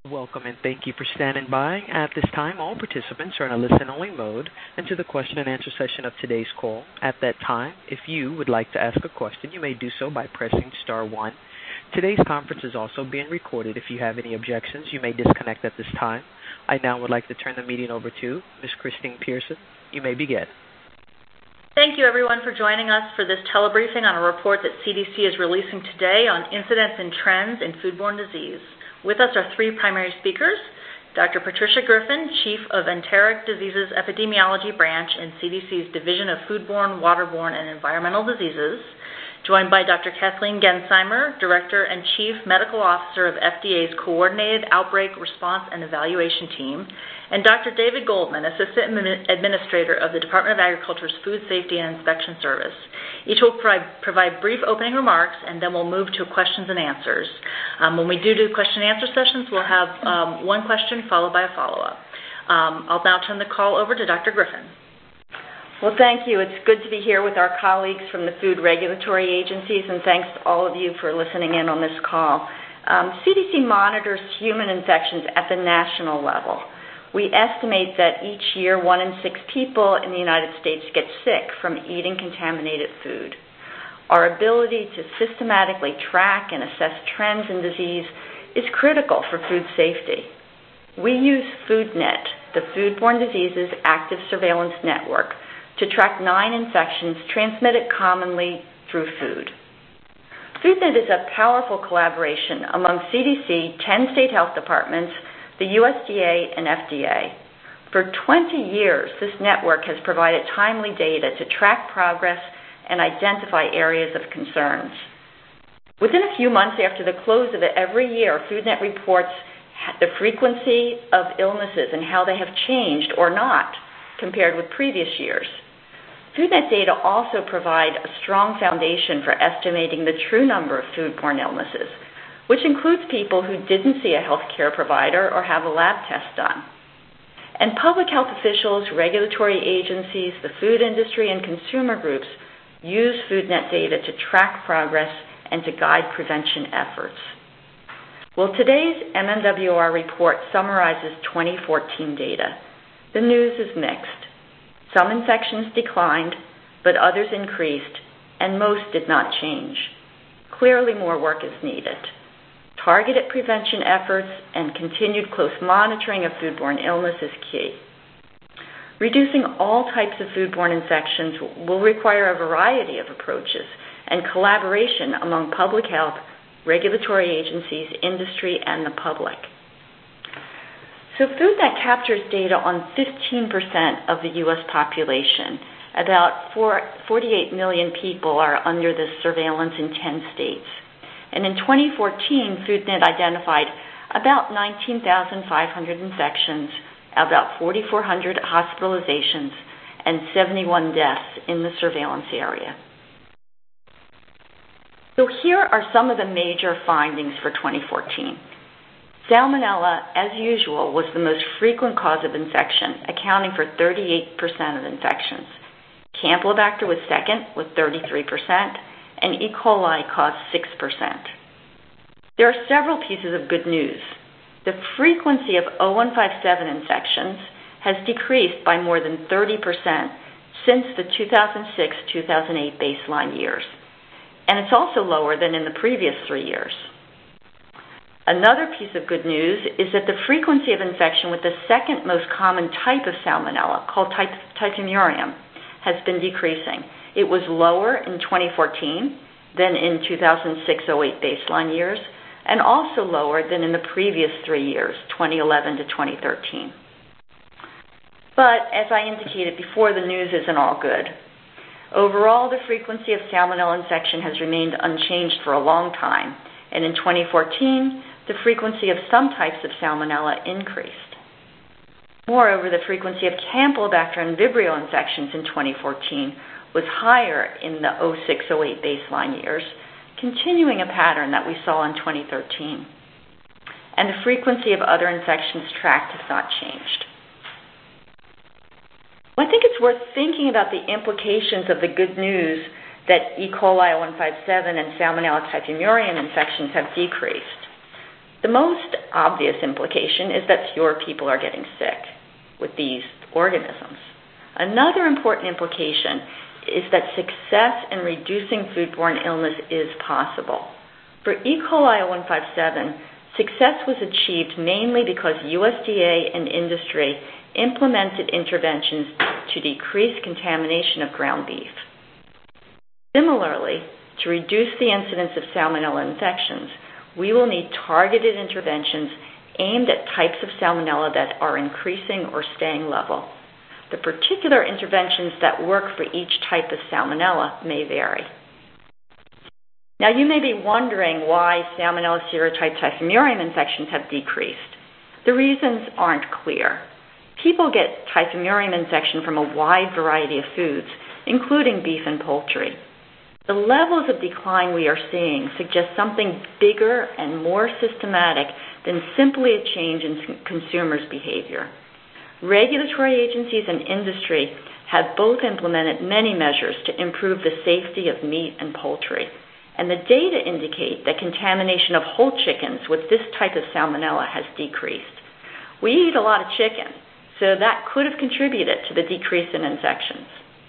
Welcome and thank you for standing by. At this time, all participants are in a listen-only mode until the question and answer session of today's call. At that time, if you would like to ask a question, you may do so by pressing star 1. Today's conference is also being recorded. If you have any objections, you may disconnect at this time. I now would like to turn the meeting over to Ms. Christine Pearson. You may begin. Thank you, everyone, for joining us for this telebriefing on a report that CDC is releasing today on incidence and trends in foodborne disease. With us are three primary speakers: Dr. Patricia Griffin, Chief of Enteric Diseases Epidemiology Branch in CDC's Division of Foodborne, Waterborne, and Environmental Diseases, joined by Dr. Kathleen Gensheimer, Director and Chief Medical Officer of FDA's Coordinated Outbreak Response and Evaluation Team, and Dr. David Goldman, Assistant Administrator of the Department of Agriculture's Food Safety and Inspection Service. Each will provide brief opening remarks, and then we'll move to questions and answers. When we do question and answer sessions, we'll have one question followed by a follow-up. I'll now turn the call over to Dr. Griffin. Well, thank you. It's good to be here with our colleagues from the food regulatory agencies, and thanks to all of you for listening in on this call. CDC monitors human infections at the national level. We estimate that each year 1 in 6 people in the United States get sick from eating contaminated food. Our ability to systematically track and assess trends in disease is critical for food safety. We use FoodNet, the Foodborne Diseases Active Surveillance Network, to track 9 infections transmitted commonly through food. FoodNet is a powerful collaboration among CDC, 10 state health departments, the USDA, and FDA. For 20 years, this network has provided timely data to track progress and identify areas of concerns. Within a few months after the close of it every year, FoodNet reports the frequency of illnesses and how they have changed or not compared with previous years. FoodNet data also provide a strong foundation for estimating the true number of foodborne illnesses, which includes people who didn't see a healthcare provider or have a lab test done. And public health officials, regulatory agencies, the food industry, and consumer groups use FoodNet data to track progress and to guide prevention efforts. Well, today's MMWR report summarizes 2014 data. The news is mixed. Some infections declined, but others increased, and most did not change. Clearly, more work is needed. Targeted prevention efforts and continued close monitoring of foodborne illness is key. Reducing all types of foodborne infections will require a variety of approaches and collaboration among public health, regulatory agencies, industry, and the public. So FoodNet captures data on 15% of the U.S. population. About 48 million people are under this surveillance in 10 states. And in 2014, FoodNet identified about 19,500 infections, about 4,400 hospitalizations, and 71 deaths in the surveillance area. So here are some of the major findings for 2014. Salmonella, as usual, was the most frequent cause of infection, accounting for 38% of infections. Campylobacter was second with 33%, and E. coli caused 6%. There are several pieces of good news. The frequency of O157 infections has decreased by more than 30% since the 2006-2008 baseline years, and it's also lower than in the previous 3 years. Another piece of good news is that the frequency of infection with the second most common type of salmonella, called Typhimurium, has been decreasing. It was lower in 2014 than in 2006-08 baseline years, and also lower than in the previous 3 years, 2011 to 2013. But as I indicated before, the news isn't all good. Overall, the frequency of salmonella infection has remained unchanged for a long time, and in 2014, the frequency of some types of salmonella increased. Moreover, the frequency of Campylobacter and Vibrio infections in 2014 was higher in the 06-08 baseline years, continuing a pattern that we saw in 2013. And the frequency of other infections tracked has not changed. Well, I think it's worth thinking about the implications of the good news that E. coli 157 and Salmonella typhimurium infections have decreased. The most obvious implication is that fewer people are getting sick with these organisms. Another important implication is that success in reducing foodborne illness is possible. For E. coli 0157, success was achieved mainly because USDA and industry implemented interventions to decrease contamination of ground beef. Similarly, to reduce the incidence of salmonella infections, we will need targeted interventions aimed at types of salmonella that are increasing or staying level. The particular interventions that work for each type of salmonella may vary. Now, you may be wondering why Salmonella serotype typhimurium infections have decreased. The reasons aren't clear. People get typhimurium infection from a wide variety of foods, including beef and poultry. The levels of decline we are seeing suggest something bigger and more systematic than simply a change in consumers' behavior. Regulatory agencies and industry have both implemented many measures to improve the safety of meat and poultry, and the data indicate that contamination of whole chickens with this type of salmonella has decreased. We eat a lot of chicken, so that could have contributed to the decrease in infections.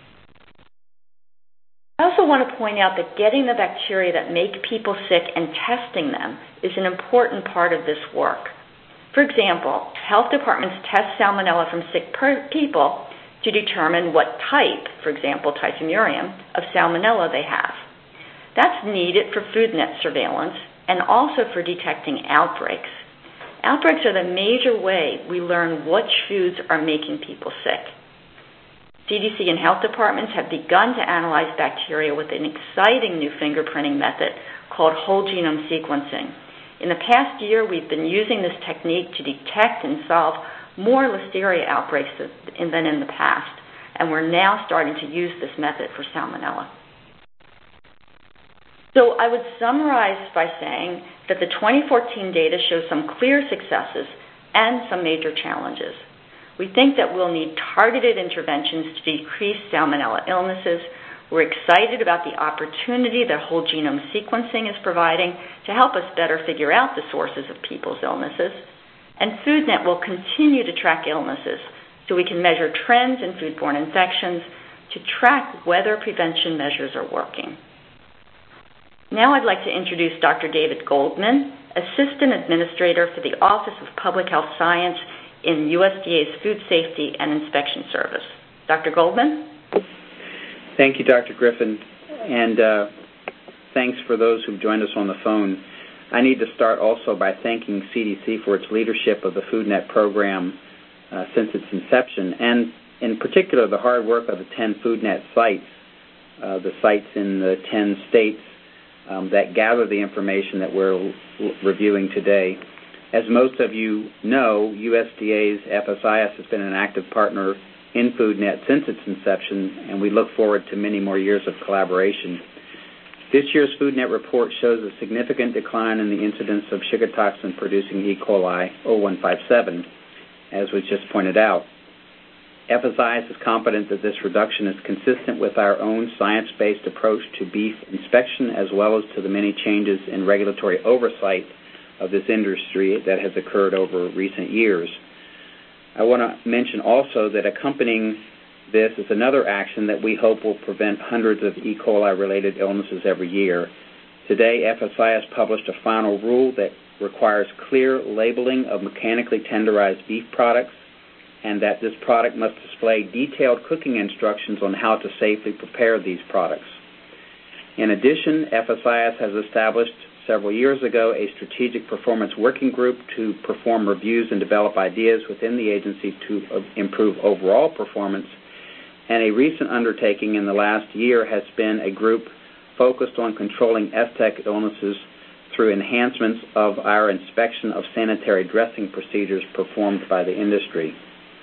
I also want to point out that getting the bacteria that make people sick and testing them is an important part of this work. For example, health departments test salmonella from sick people to determine what type, for example, typhimurium, of salmonella they have. That's needed for food net surveillance and also for detecting outbreaks. Outbreaks are the major way we learn which foods are making people sick. CDC and health departments have begun to analyze bacteria with an exciting new fingerprinting method called whole genome sequencing. In the past year, we've been using this technique to detect and solve more Listeria outbreaks than in the past, and we're now starting to use this method for salmonella. So I would summarize by saying that the 2014 data shows some clear successes and some major challenges. We think that we'll need targeted interventions to decrease salmonella illnesses. We're excited about the opportunity that whole genome sequencing is providing to help us better figure out the sources of people's illnesses. And FoodNet will continue to track illnesses so we can measure trends in foodborne infections to track whether prevention measures are working. Now I'd like to introduce Dr. David Goldman, Assistant Administrator for the Office of Public Health Science in USDA's Food Safety and Inspection Service. Dr. Goldman? Thank you, Dr. Griffin, and thanks for those who've joined us on the phone. I need to start also by thanking CDC for its leadership of the FoodNet program since its inception, and in particular the hard work of the 10 FoodNet sites, the sites in the 10 states that gather the information that we're reviewing today. As most of you know, USDA's FSIS has been an active partner in FoodNet since its inception, and we look forward to many more years of collaboration. This year's FoodNet report shows a significant decline in the incidence of sugar toxin-producing E. coli 0157, as was just pointed out. FSIS is confident that this reduction is consistent with our own science-based approach to beef inspection, as well as to the many changes in regulatory oversight of this industry that has occurred over recent years. I want to mention also that accompanying this is another action that we hope will prevent hundreds of E. coli-related illnesses every year. Today, FSIS published a final rule that requires clear labeling of mechanically tenderized beef products, and that this product must display detailed cooking instructions on how to safely prepare these products. In addition, FSIS has established several years ago a strategic performance working group to perform reviews and develop ideas within the agency to improve overall performance, and a recent undertaking in the last year has been a group focused on controlling STEC illnesses through enhancements of our inspection of sanitary dressing procedures performed by the industry.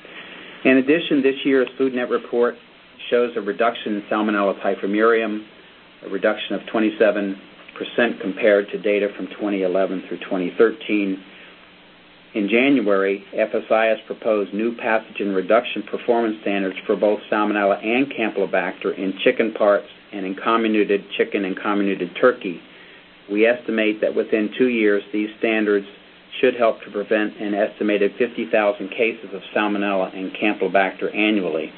In addition, this year's FoodNet report shows a reduction in Salmonella typhimurium, a reduction of 27% compared to data from 2011 through 2013. In January, FSIS proposed new pathogen reduction performance standards for both Salmonella and Campylobacter in chicken parts and in comminuted chicken and comminuted turkey. We estimate that within 2 years, these standards should help to prevent an estimated 50,000 cases of Salmonella and Campylobacter annually.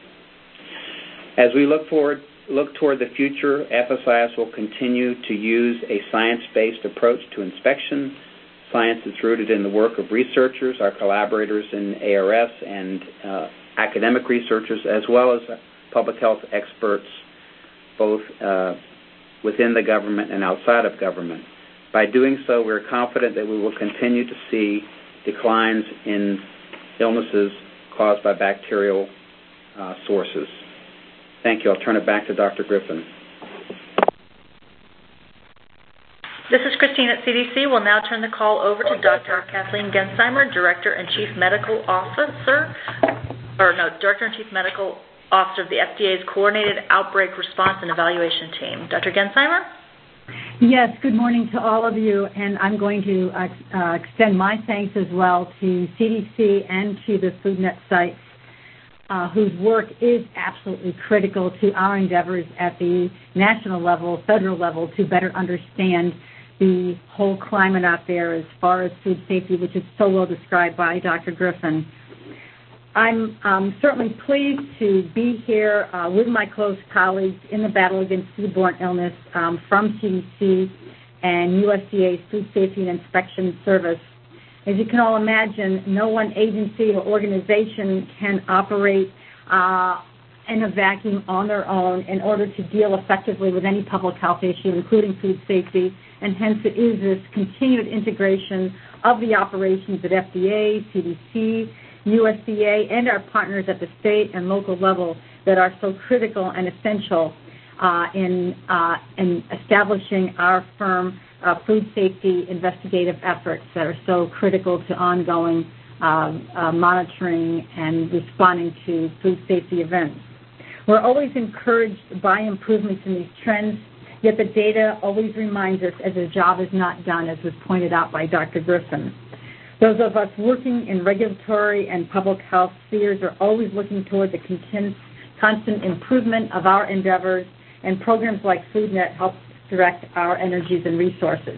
As we look toward the future, FSIS will continue to use a science-based approach to inspection. Science is rooted in the work of researchers, our collaborators in ARS, and academic researchers, as well as public health experts, both within the government and outside of government. By doing so, we're confident that we will continue to see declines in illnesses caused by bacterial sources. Thank you. I'll turn it back to Dr. Griffin. This is Christine at CDC. We'll now turn the call over to Dr. Kathleen Gensheimer, Director and Chief Medical Officer of the FDA's Coordinated Outbreak Response and Evaluation Team. Dr. Gensheimer? Yes, good morning to all of you, and I'm going to extend my thanks as well to CDC and to the FoodNet sites, whose work is absolutely critical to our endeavors at the national level, federal level, to better understand the whole climate out there as far as food safety, which is so well described by Dr. Griffin. I'm certainly pleased to be here with my close colleagues in the battle against foodborne illness from CDC and USDA's Food Safety and Inspection Service. As you can all imagine, no one agency or organization can operate in a vacuum on their own in order to deal effectively with any public health issue, including food safety, and hence it is this continued integration of the operations at FDA, CDC, USDA, and our partners at the state and local level that are so critical and essential in establishing our firm food safety investigative efforts that are so critical to ongoing monitoring and responding to food safety events. We're always encouraged by improvements in these trends, yet the data always reminds us as the job is not done, as was pointed out by Dr. Griffin. Those of us working in regulatory and public health spheres are always looking toward the constant improvement of our endeavors, and programs like FoodNet help direct our energies and resources.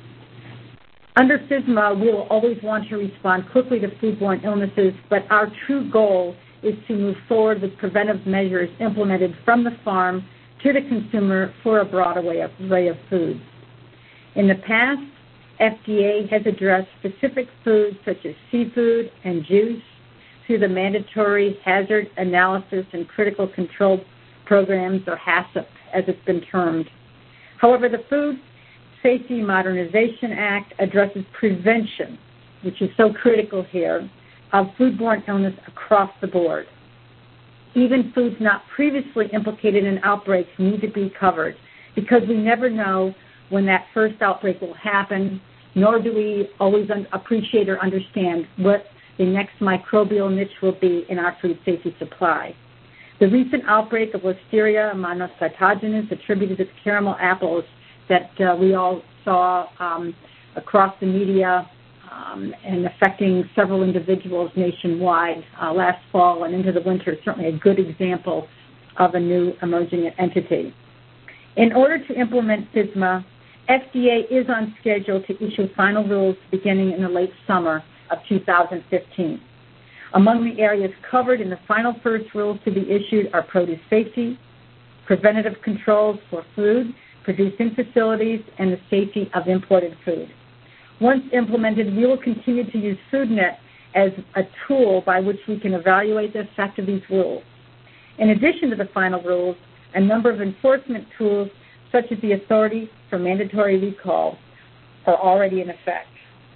Under FSMA, we will always want to respond quickly to foodborne illnesses, but our true goal is to move forward with preventive measures implemented from the farm to the consumer for a broad array of foods. In the past, FDA has addressed specific foods such as seafood and juice through the Mandatory Hazard Analysis and Critical Control Programs, or HACCP, as it's been termed. However, the Food Safety Modernization Act addresses prevention, which is so critical here, of foodborne illness across the board. Even foods not previously implicated in outbreaks need to be covered, because we never know when that first outbreak will happen, nor do we always appreciate or understand what the next microbial niche will be in our food safety supply. The recent outbreak of Listeria monocytogenes attributed to caramel apples that we all saw across the media and affecting several individuals nationwide last fall and into the winter is certainly a good example of a new emerging entity. In order to implement FSMA, FDA is on schedule to issue final rules beginning in the late summer of 2015. Among the areas covered in the final first rules to be issued are produce safety, preventative controls for food produced in facilities, and the safety of imported food. Once implemented, we will continue to use FoodNet as a tool by which we can evaluate the effect of these rules. In addition to the final rules, a number of enforcement tools, such as the Authority for Mandatory Recall, are already in effect.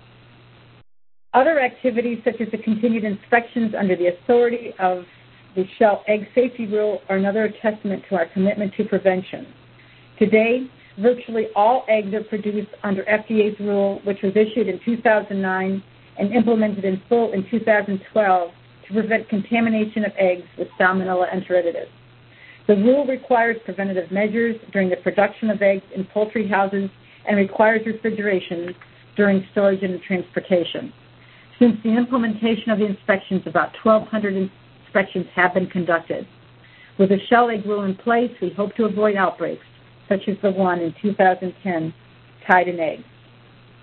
Other activities, such as the continued inspections under the authority of the Shell Egg Safety Rule, are another testament to our commitment to prevention. Today, virtually all eggs are produced under FDA's rule, which was issued in 2009 and implemented in full in 2012 to prevent contamination of eggs with Salmonella enteritidis. The rule requires preventative measures during the production of eggs in poultry houses and requires refrigeration during storage and transportation. Since the implementation of the inspections, about 1,200 inspections have been conducted. With the shell egg rule in place, we hope to avoid outbreaks, such as the one in 2010, tied in eggs.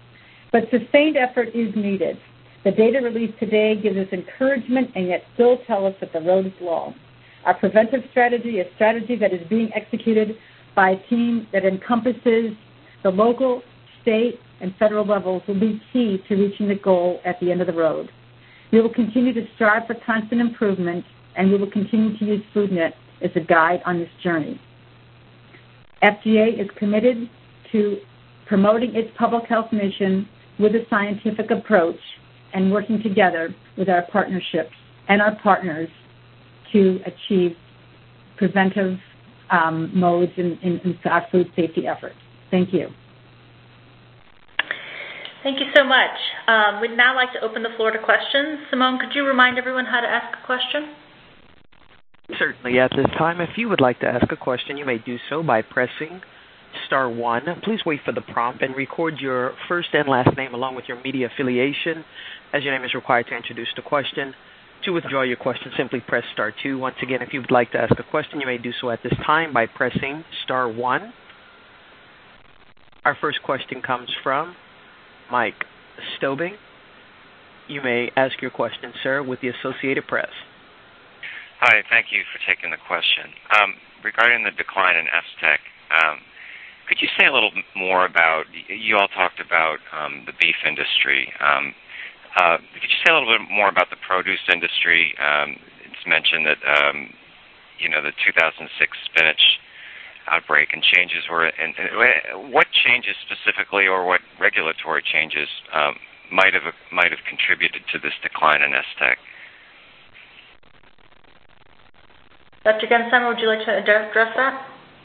But sustained effort is needed. The data released today gives us encouragement and yet still tell us that the road is long. Our preventive strategy, a strategy that is being executed by a team that encompasses the local, state, and federal levels, will be key to reaching the goal at the end of the road. We will continue to strive for constant improvement, and we will continue to use FoodNet as a guide on this journey. FDA is committed to promoting its public health mission with a scientific approach and working together with our partnerships and our partners to achieve preventive modes in our food safety efforts. Thank you. Thank you so much. We'd now like to open the floor to questions. Simone, could you remind everyone how to ask a question? Certainly. At this time, if you would like to ask a question, you may do so by pressing star 1. Please wait for the prompt and record your first and last name along with your media affiliation, as your name is required to introduce the question. To withdraw your question, simply press star 2. Once again, if you would like to ask a question, you may do so at this time by pressing star 1. Our first question comes from Mike Stobing. You may ask your question, sir, with the Associated Press. Hi, thank you for taking the question. Regarding the decline in STEC, could you say a little more about, you all talked about the beef industry. Could you say a little bit more about the produce industry? It's mentioned that, the 2006 spinach outbreak and changes were, and what changes specifically or what regulatory changes might have contributed to this decline in STEC? Dr. Gensheimer, would you like to address that?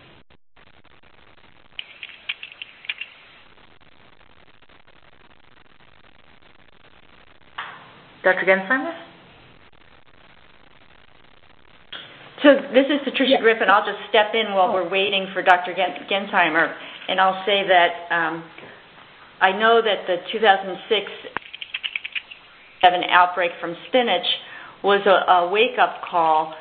Dr. Gensheimer? So this is Patricia Griffin. I'll just step in while we're waiting for Dr. Gensheimer, and I'll say that I know that the 2006 outbreak from spinach was a wake-up call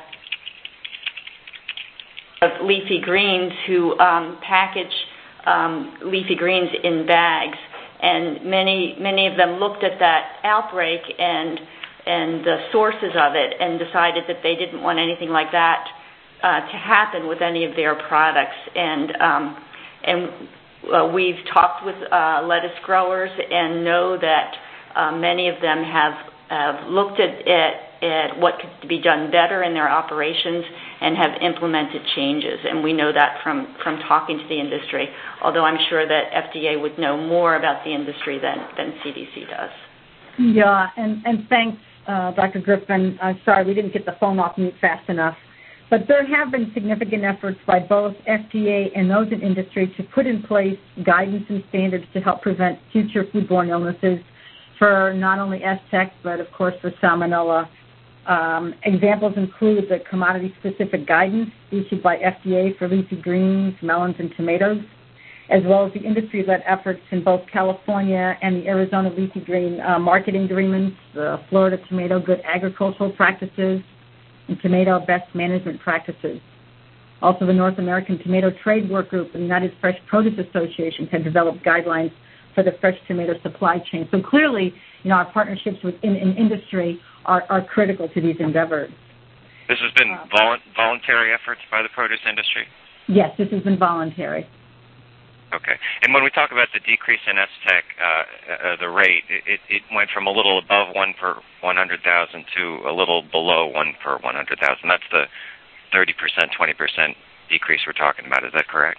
of leafy greens who package leafy greens in bags, and many of them looked at that outbreak and the sources of it and decided that they didn't want anything like that to happen with any of their products. And we've talked with lettuce growers and know that many of them have looked at what could be done better in their operations and have implemented changes. And we know that from talking to the industry, although I'm sure that FDA would know more about the industry than CDC does. Yeah, and thanks, Dr. Griffin. Sorry, we didn't get the phone off mute fast enough. But there have been significant efforts by both FDA and those in industry to put in place guidance and standards to help prevent future foodborne illnesses for not only STEC, but of course for Salmonella. Examples include the commodity-specific guidance issued by FDA for leafy greens, melons, and tomatoes, as well as the industry-led efforts in both California and the Arizona leafy green marketing agreements, the Florida Tomato Good Agricultural Practices, and Tomato Best Management Practices. Also, the North American Tomato Trade Work Group and the United Fresh Produce Association have developed guidelines for the fresh tomato supply chain. So clearly, our partnerships within industry are critical to these endeavors. This has been voluntary efforts by the produce industry? Yes, this has been voluntary. Okay. And when we talk about the decrease in STEC, the rate, it went from a little above 1 per 100,000 to a little below 1 per 100,000. That's the 30%, 20% decrease we're talking about. Is that correct?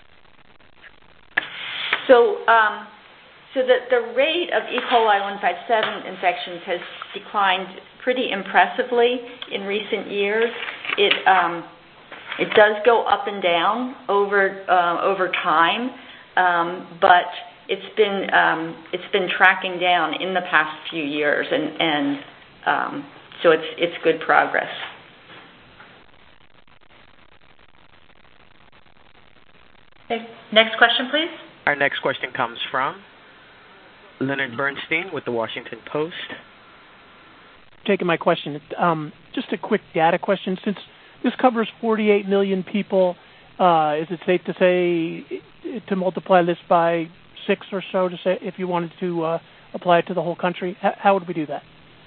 So the rate of E. coli 157 infections has declined pretty impressively in recent years. It does go up and down over time, but it's been tracking down in the past few years, and so it's good progress. Okay. Next question, please. Our next question comes from Leonard Bernstein with the Washington Post. Taking my question. Just a quick data question. Since this covers 48 million people, is it safe to say to multiply this by 6 or so to say if you wanted to apply it to the whole country? How would we do that?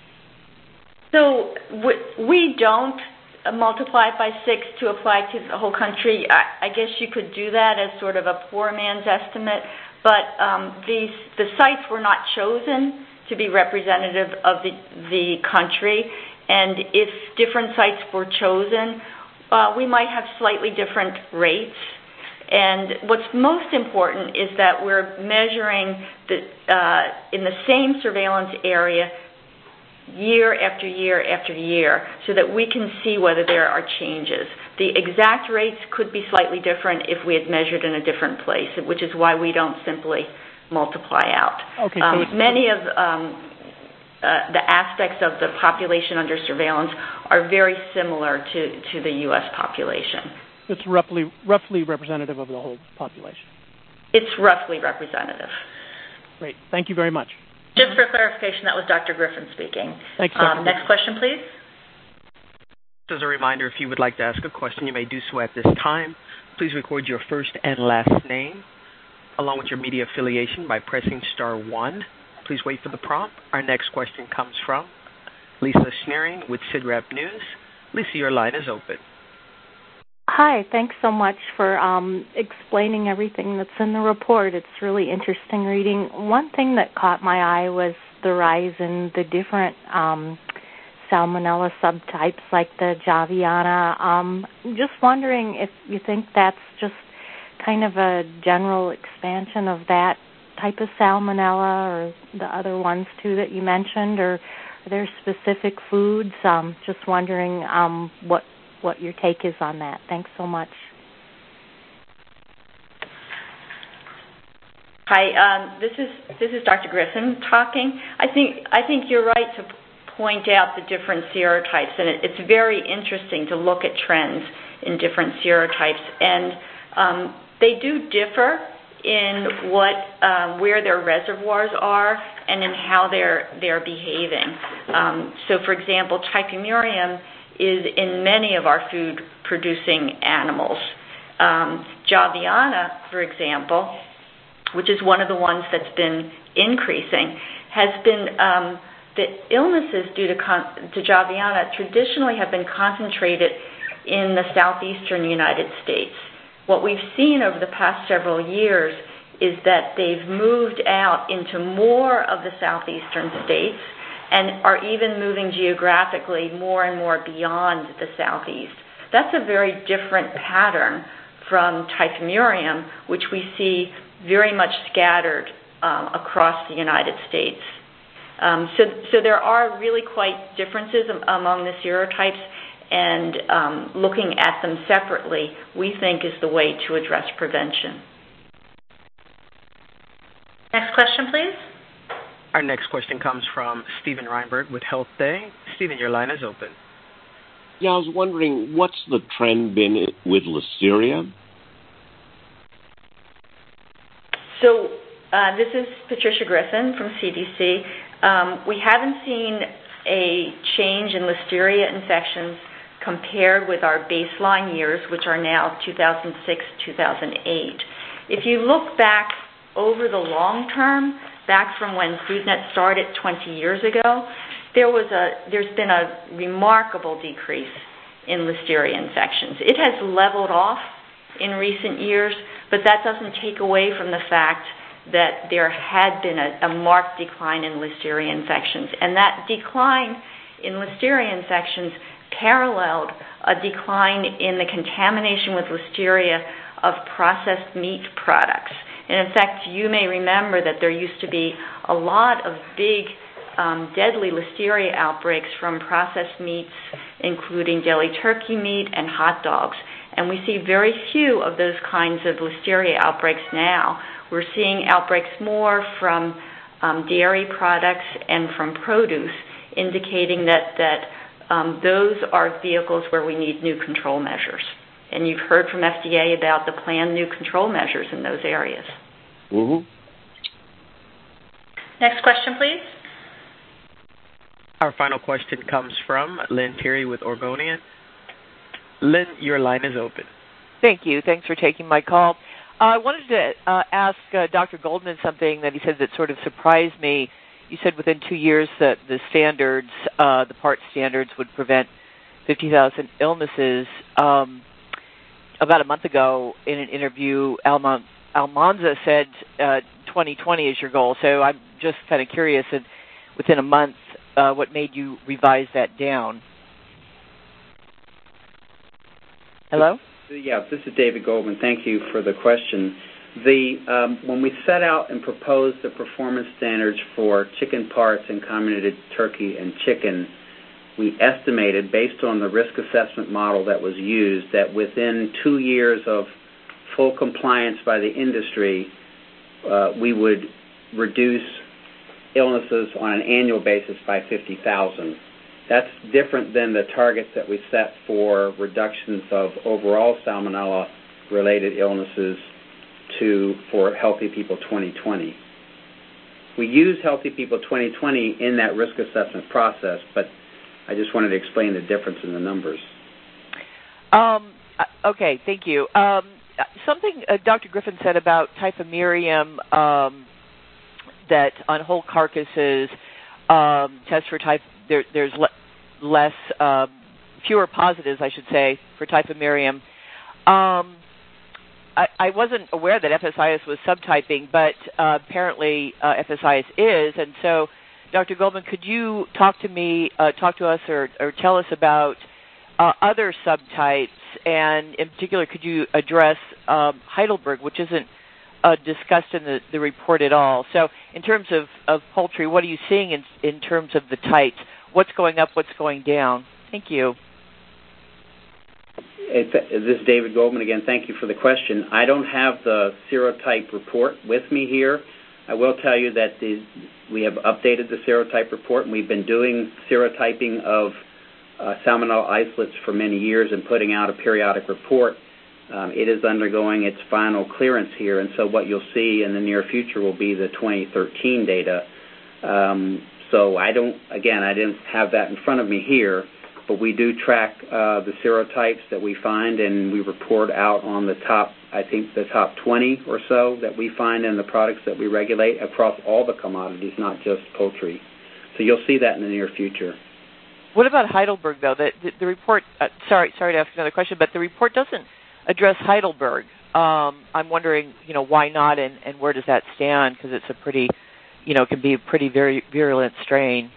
So we don't multiply it by 6 to apply to the whole country. I guess you could do that as sort of a poor man's estimate, but the sites were not chosen to be representative of the country, and if different sites were chosen, we might have slightly different rates. And what's most important is that we're measuring in the same surveillance area year after year after year so that we can see whether there are changes. The exact rates could be slightly different if we had measured in a different place, which is why we don't simply multiply out. Okay, so many of the aspects of the population under surveillance are very similar to the U.S. population. It's roughly representative of the whole population. It's roughly representative. Great. Thank you very much. Just for clarification, that was Dr. Griffin speaking. Thanks, Dr. Next question, please. As a reminder, if you would like to ask a question, you may do so at this time. Please record your first and last name, along with your media affiliation by pressing star 1. Please wait for the prompt. Our next question comes from Lisa Schneering with CIDRAP News. Lisa, your line is open. Hi, thanks so much for explaining everything that's in the report. It's really interesting reading. One thing that caught my eye was the rise in the different salmonella subtypes like the Javiana. Just wondering if you think that's just kind of a general expansion of that type of salmonella or the other ones too that you mentioned, or are there specific foods? Just wondering what your take is on that. Thanks so much. Hi, this is Dr. Griffin talking. I think you're right to point out the different serotypes, and it's very interesting to look at trends in different serotypes, and they do differ in where their reservoirs are and in how they're behaving. So, for example, Typhimurium is in many of our food-producing animals. Javiana, for example, which is one of the ones that's been increasing, has been the illnesses due to Javiana traditionally have been concentrated in the southeastern United States. What we've seen over the past several years is that they've moved out into more of the southeastern states and are even moving geographically more and more beyond the southeast. That's a very different pattern from Typhimurium, which we see very much scattered across the United States. So there are really quite differences among the serotypes, and looking at them separately, we think is the way to address prevention. Next question, please. Our next question comes from Stephen Reinberg with Health Day. Stephen, your line is open. Yeah, I was wondering, what's the trend been with Listeria? So this is Patricia Griffin from CDC. We haven't seen a change in Listeria infections compared with our baseline years, which are now 2006, 2008. If you look back over the long term, back from when FoodNet started 20 years ago, there's been a remarkable decrease in Listeria infections. It has leveled off in recent years, but that doesn't take away from the fact that there had been a marked decline in Listeria infections. And that decline in Listeria infections paralleled a decline in the contamination with Listeria of processed meat products. And in fact, you may remember that there used to be a lot of big, deadly Listeria outbreaks from processed meats, including deli turkey meat and hot dogs. And we see very few of those kinds of Listeria outbreaks now. We're seeing outbreaks more from dairy products and from produce, indicating that those are vehicles where we need new control measures. And you've heard from FDA about the planned new control measures in those areas. Mm-hmm. Next question, please. Our final question comes from Lynn Terry with Oregonian. Lynn, your line is open. Thank you. Thanks for taking my call. I wanted to ask Dr. Goldman something that he said that sort of surprised me. You said within 2 years that the standards, the PART standards, would prevent 50,000 illnesses. About a month ago in an interview, Almanza said 2020 is your goal. So I'm just kind of curious, and within a month, what made you revise that down? Hello? Yeah, this is David Goldman. Thank you for the question. When we set out and proposed the performance standards for chicken parts and comminuted turkey and chicken, we estimated, based on the risk assessment model that was used, that within 2 years of full compliance by the industry, we would reduce illnesses on an annual basis by 50,000. That's different than the targets that we set for reductions of overall salmonella-related illnesses for Healthy People 2020. We use Healthy People 2020 in that risk assessment process, but I just wanted to explain the difference in the numbers. Okay, thank you. Something Dr. Griffin said about typhimurium, that on whole carcasses, test for there's less, fewer positives, I should say, for typhimurium. I wasn't aware that FSIS was subtyping, but apparently FSIS is, and so Dr. Goldman, could you talk to us or tell us about other subtypes, and in particular, could you address Heidelberg, which isn't discussed in the report at all? So in terms of poultry, what are you seeing in terms of the types? What's going up, what's going down? Thank you. This is David Goldman again. Thank you for the question. I don't have the serotype report with me here. I will tell you that we have updated the serotype report, and we've been doing serotyping of salmonella isolates for many years and putting out a periodic report. It is undergoing its final clearance here, and so what you'll see in the near future will be the 2013 data. So I didn't have that in front of me here, but we do track the serotypes that we find, and we report out on the top 20 or so that we find in the products that we regulate across all the commodities, not just poultry. So you'll see that in the near future. What about Heidelberg, though? The report, sorry to ask another question, but the report doesn't address Heidelberg. I'm wondering, why not, and where does that stand? Because it's a pretty, can be a pretty very virulent strain.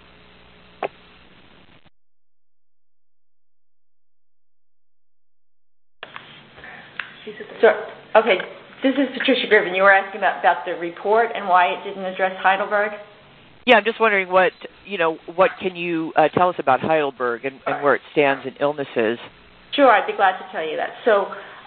Okay, this is Patricia Griffin. You were asking about the report and why it didn't address Heidelberg? Yeah, I'm just wondering what can you tell us about Heidelberg and where it stands in illnesses? Sure, I'd be glad to tell you that. So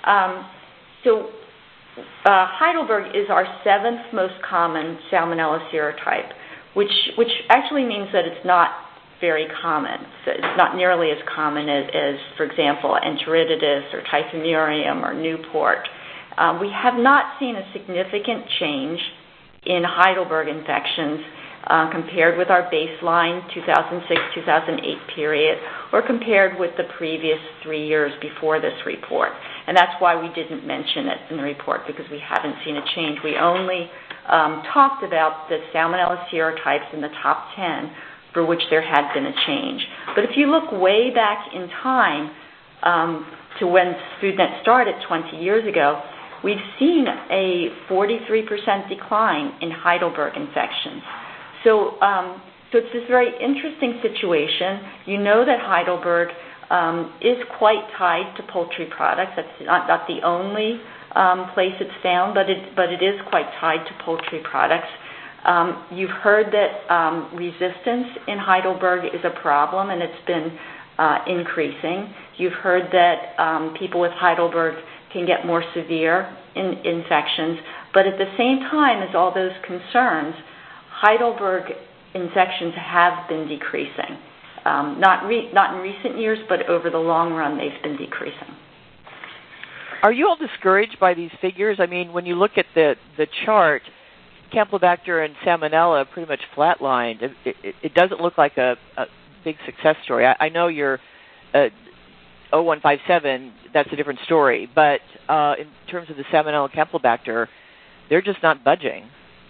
Heidelberg is our 7th most common salmonella serotype, which actually means that it's not very common. So it's not nearly as common as for example, Enteritidis or Typhimurium or Newport. We have not seen a significant change in Heidelberg infections compared with our baseline 2006-2008 period or compared with the previous 3 years before this report. And that's why we didn't mention it in the report, because we haven't seen a change. We only talked about the salmonella serotypes in the top 10 for which there had been a change. But if you look way back in time to when FoodNet started 20 years ago, we've seen a 43% decline in Heidelberg infections. So it's this very interesting situation. You know that Heidelberg is quite tied to poultry products. That's not the only place it's found, but it is quite tied to poultry products. You've heard that resistance in Heidelberg is a problem, and it's been increasing. You've heard that people with Heidelberg can get more severe infections, but at the same time as all those concerns, Heidelberg infections have been decreasing. Not in recent years, but over the long run, they've been decreasing. Are you all discouraged by these figures? I mean, when you look at the chart, Campylobacter and Salmonella pretty much flatlined. It doesn't look like a big success story. I know you're 0157, that's a different story. But in terms of the Salmonella and Campylobacter, they're just not budging.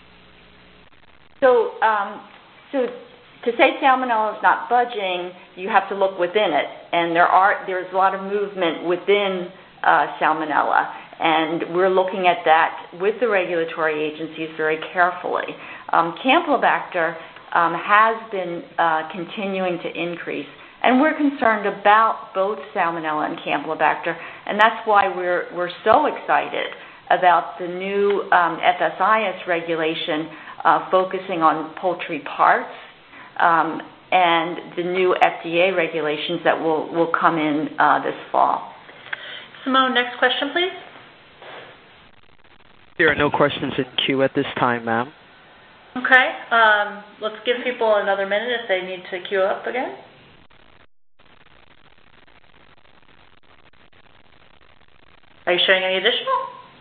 So to say Salmonella is not budging, you have to look within it, and there's a lot of movement within Salmonella, and we're looking at that with the regulatory agencies very carefully. Campylobacter has been continuing to increase, and we're concerned about both Salmonella and Campylobacter, and that's why we're so excited about the new FSIS regulation focusing on poultry parts and the new FDA regulations that will come in this fall. Simone, next question, please. There are no questions in queue at this time, ma'am. Okay. Let's give people another minute if they need to queue up again. Are you showing any additional?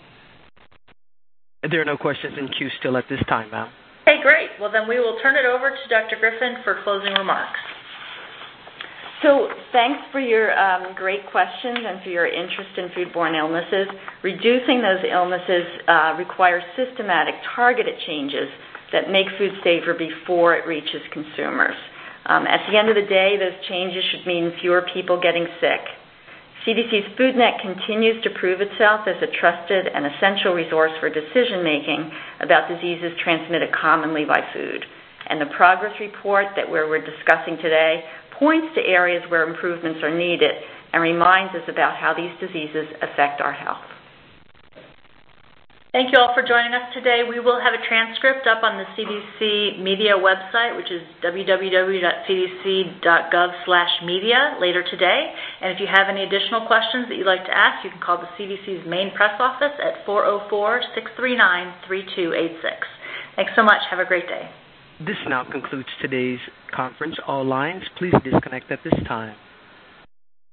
There are no questions in queue still at this time, ma'am. Okay, great. Well, then we will turn it over to Dr. Griffin for closing remarks. So thanks for your great questions and for your interest in foodborne illnesses. Reducing those illnesses requires systematic, targeted changes that make food safer before it reaches consumers. At the end of the day, those changes should mean fewer people getting sick. CDC's FoodNet continues to prove itself as a trusted and essential resource for decision-making about diseases transmitted commonly by food. And the progress report that we're discussing today points to areas where improvements are needed and reminds us about how these diseases affect our health. Thank you all for joining us today. We will have a transcript up on the CDC media website, which is www.cdc.gov/media later today. And if you have any additional questions that you'd like to ask, you can call the CDC's main press office at 404-639-3286. Thanks so much. Have a great day. This now concludes today's conference. All lines, please disconnect at this time.